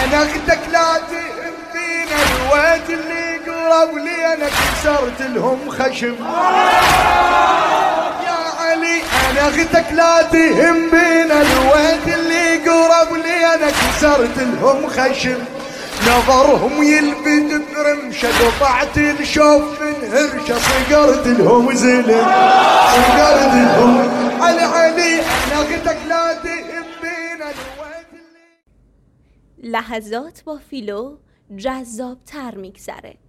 انا اختك لا تهم بينا الواد اللي قرب لي انا كسرت لهم خشم يا علي انا اختك لا تهم بينا الواد اللي قرب لي انا كسرت لهم خشم نظرهم يلفت برمشة قطعت الشوف من هرشة صقرت لهم زلم صقرت لهم علي انا اختك لا تهم بينا الواد اللي لحظات با فیلو جذاب تر میگذره.